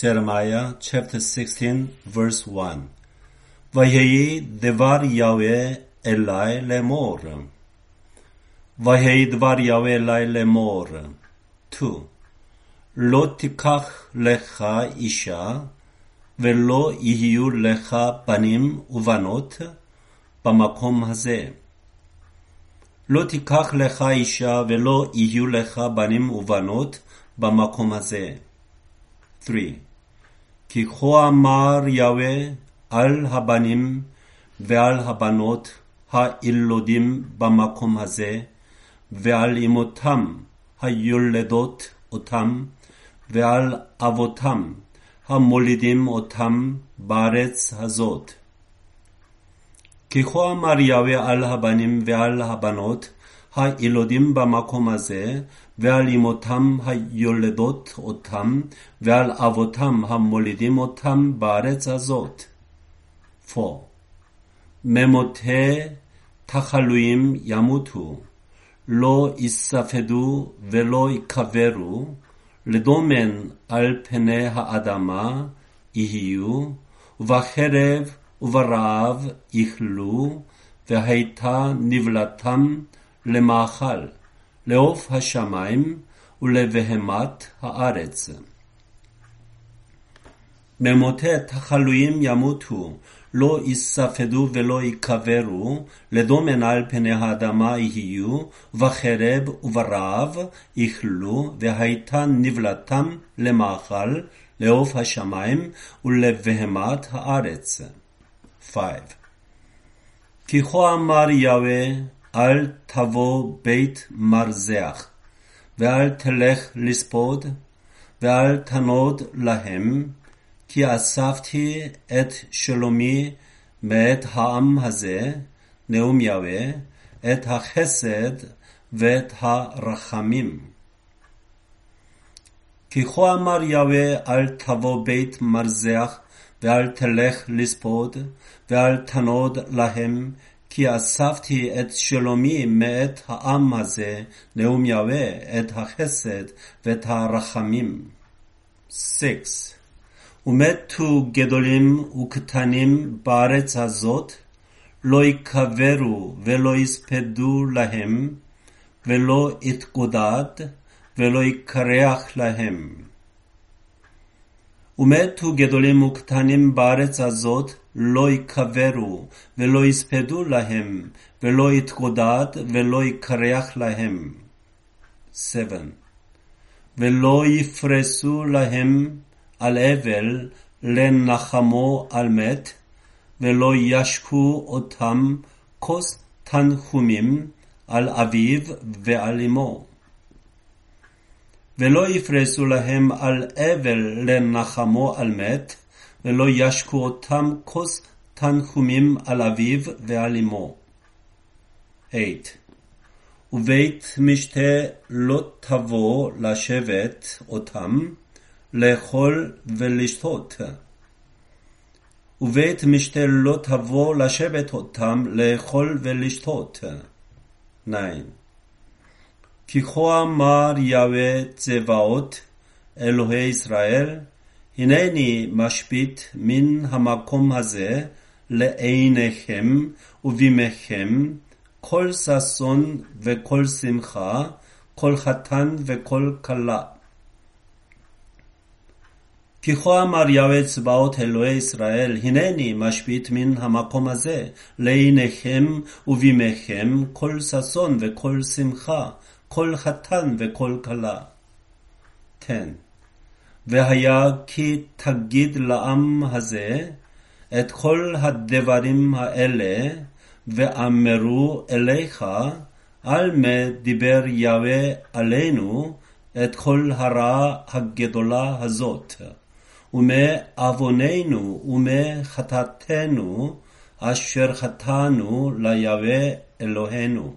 Jeremiah chapter 16 verse 1. ויהי דבר יהוה אלי לאמור. ויהי דבר יהוה אלי לאמור. 2. לא תיקח לך אישה, ולא יהיו לך בנים ובנות במקום הזה. לא תיקח לך אישה, ולא יהיו לך בנים ובנות במקום הזה. 3. כי כה אמר יהוה על הבנים ועל הבנות הילודים במקום הזה, ועל אמותם היולדות אותם, ועל אבותם המולידים אותם בארץ הזאת. כי כה אמר יהוה על הבנים ועל הבנות הילודים במקום הזה, ועל אמותם היולדות אותם, ועל אבותם המולידים אותם בארץ הזאת. 4. ממותי תחלואים ימותו, לא יספדו ולא יקברו, לדומן על פני האדמה יהיו, ובחרב וברעב יאכלו, והייתה נבלתם למאכל, לעוף השמיים ולבהמת הארץ. ממותי תחלואים ימותו, לא יספדו ולא יקברו, לדומן על פני האדמה יהיו, ובחרב וברעב יאכלו, והייתה נבלתם למאכל, לעוף השמיים ולבהמת הארץ. 5. כי כה אמר יהוה, אל תבוא בית מרזח, ואל תלך לספוד, ואל תנוד להם, כי אספתי את שלומי מאת העם הזה, נאום יהוה, את החסד ואת הרחמים. כי כה אמר יהוה, אל תבוא בית מרזח, ואל תלך לספוד, ואל תנוד להם, כי אספתי את שלומי מאת העם הזה, נאום יהוה, את החסד ואת הרחמים. 6. ומתו גדולים וקטנים בארץ הזאת, לא יקברו ולא יספדו להם, ולא יתגודד ולא יקרח להם. ומתו גדולים וקטנים בארץ הזאת, לא יקברו ולא יספדו להם, ולא יתגודד ולא יקרח להם. 7. ולא יפרסו להם על אבל לנחמו על מת, ולא ישקו אותם כוס תנחומים על אביו ועל אמו. ולא יפרסו להם על אבל לנחמו על מת, ולא ישקו אותם כוס תנחומים על אביו ועל אמו. 8. ובית משתה לא תבוא לשבת אותם, לאכול ולשתות. ובית משתה לא תבוא לשבת אותם, לאכול ולשתות. 9. כי כה אמר יהוה צבאות, אלוהי ישראל, הנני משבית מן המקום הזה לעיניכם ובימיכם, כל ששון וכל שמחה, כל חתן וכל כלה. כי כה אמר יהוה צבאות אלוהי ישראל, הנני משבית מן המקום הזה לעיניכם ובימיכם, כל ששון וכל שמחה, כל חתן וכל כלה. 10. והיה כי תגיד לעם הזה את כל הדברים האלה, ואמרו אליך, על מה דיבר יהוה עלינו את כל הרעה הגדולה הזאת, ומעווננו ומחטאתנו אשר חטאנו ליהוה אלוהינו.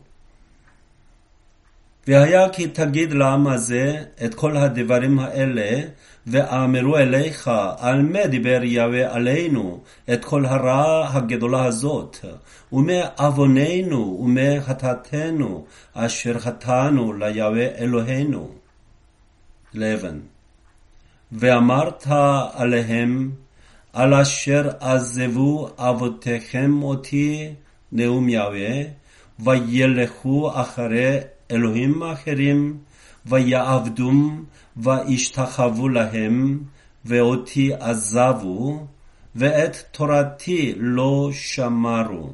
והיה כי תגיד לעם הזה את כל הדברים האלה, ואמרו אליך, על מה דיבר יהוה עלינו את כל הרעה הגדולה הזאת, ומעווננו ומחטאתנו אשר חטאנו ליהוה אלוהינו. 11. ואמרת עליהם, על אשר עזבו אבותיכם אותי, נאום יהוה, וילכו אחרי אלוהים אחרים, ויעבדום, וישתחוו להם, ואותי עזבו, ואת תורתי לא שמרו.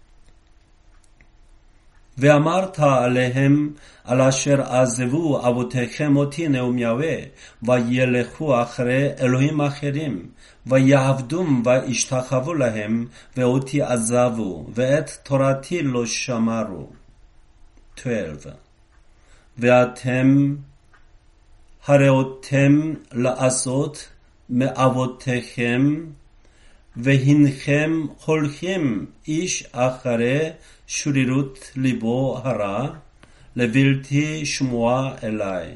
ואמרת עליהם, על אשר עזבו אבותיכם אותי, נאום יהוה, וילכו אחרי אלוהים אחרים, ויעבדום וישתחוו להם, ואותי עזבו, ואת תורתי לא שמרו. 12. ואתם הראותם לעשות מאבותיכם, והנכם הולכים איש אחרי שרירות ליבו הרע, לבלתי שמוע אלי.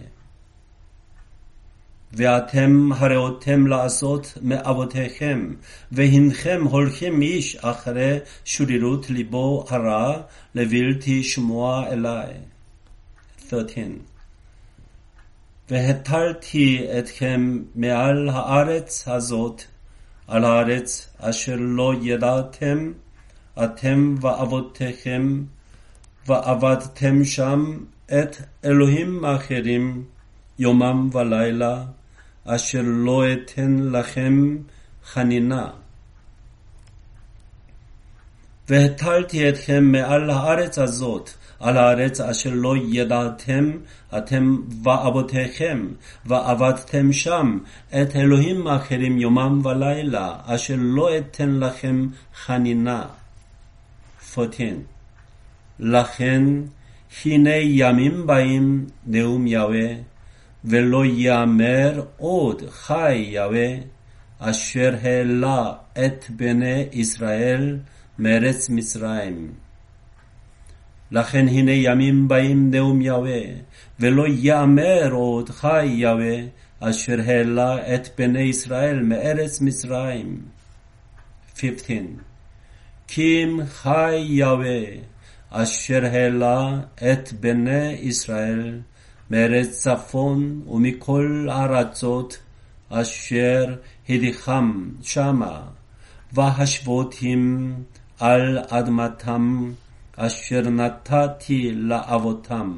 ואתם הראותם לעשות מאבותיכם, והנכם הולכים איש אחרי שרירות ליבו הרע, לבלתי שמוע אלי. 13. והטלתי אתכם מעל הארץ הזאת, על הארץ אשר לא ידעתם, אתם ואבותיכם, ועבדתם שם את אלוהים אחרים, יומם ולילה, אשר לא אתן לכם חנינה. והטלתי אתכם מעל הארץ הזאת, על הארץ אשר לא ידעתם, אתם ואבותיכם, ועבדתם שם את אלוהים אחרים יומם ולילה, אשר לא אתן לכם חנינה. 14. לכן, הנה ימים באים, נאום יהוה, ולא יאמר עוד חי יהוה, אשר העלה את בני ישראל מארץ מצרים. לכן הנה ימים באים, נאום יהוה, ולא יאמר עוד חי יהוה, אשר העלה את בני ישראל מארץ מצרים. 15. כי אם חי יהוה, אשר העלה את בני ישראל מארץ צפון ומכל הארצות, אשר הדיחם שמה, והשבותים על אדמתם, אשר נתתי לאבותם.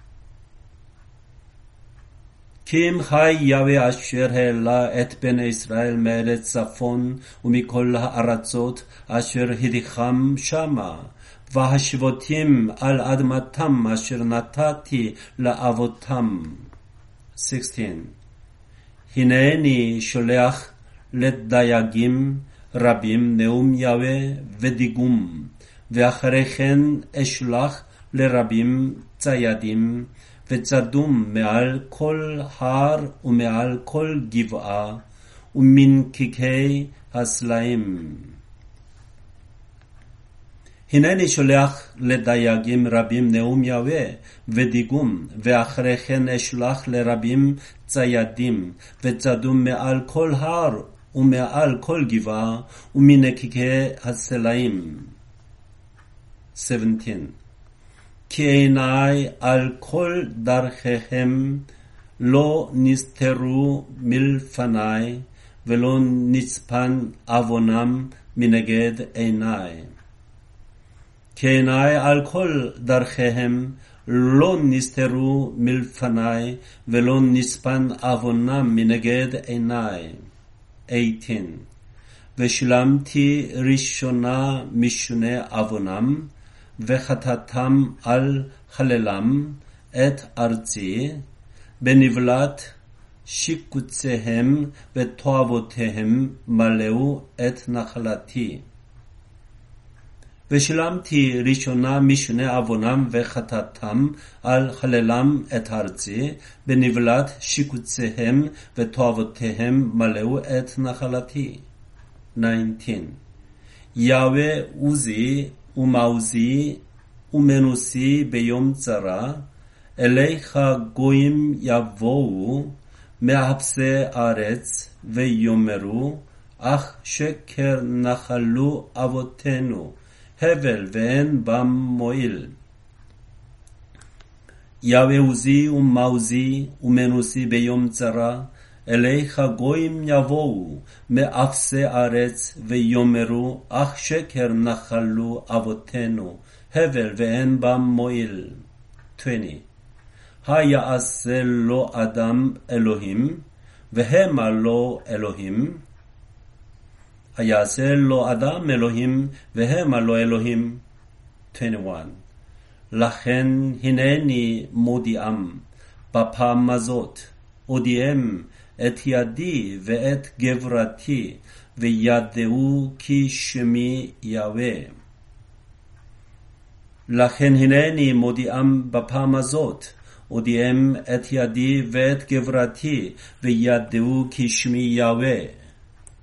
כי אם חי יהוה אשר העלה את בני ישראל מארץ צפון ומכל הארצות, אשר הדיחם שמה, והשבותים על אדמתם אשר נתתי לאבותם. 16. הנני שולח לדייגים רבים, נאום יהוה ודיגום, ואחרי כן אשלח לרבים ציידים, וצדום מעל כל הר ומעל כל גבעה, ומנקיקי הסלעים. הנני שולח לדייגים רבים, נאום יהוה ודיגום, ואחרי כן אשלח לרבים ציידים, וצדום מעל כל הר ומעל כל גבעה, ומנקיקי הסלעים. 17. כי עיני על כל דרכיהם לא נסתרו מלפני, ולא נצפן עוונם מנגד עיני. כי עיני על כל דרכיהם לא נסתרו מלפני, ולא נצפן עוונם מנגד עיני. 18. ושילמתי ראשונה משונה עוונם, וחטאתם על חללם את ארצי, בנבלת שיקוציהם ותועבותיהם מלאו את נחלתי. ושילמתי ראשונה משונה עוונם וחטאתם על חללם את ארצי, בנבלת שיקוציהם ותועבותיהם מלאו את נחלתי. 19. יהוה עוזי ומעוזי ומנוסי ביום צרה, אליך גויים יבואו מחפשי ארץ ויאמרו, אך שקר נחלו אבותינו, הבל ואין בם מועיל. יהוה עוזי ומעוזי ומנוסי ביום צרה, אליך גויים יבואו מאפסי ארץ ויאמרו, אך שקר נחלו אבותינו, הבל ואין בם מועיל. 20. היעשה לו אדם אלוהים, והמה לו אלוהים. היעשה לו אדם אלוהים, והמה לו אלוהים. 21. לכן הנני מודיעם בפעם הזאת, אודיעם את ידי ואת גברתי, וידעו כי שמי יהוה. לכן הנני מודיעם בפעם הזאת, אודיעם את ידי ואת גברתי, וידעו כי שמי יהוה.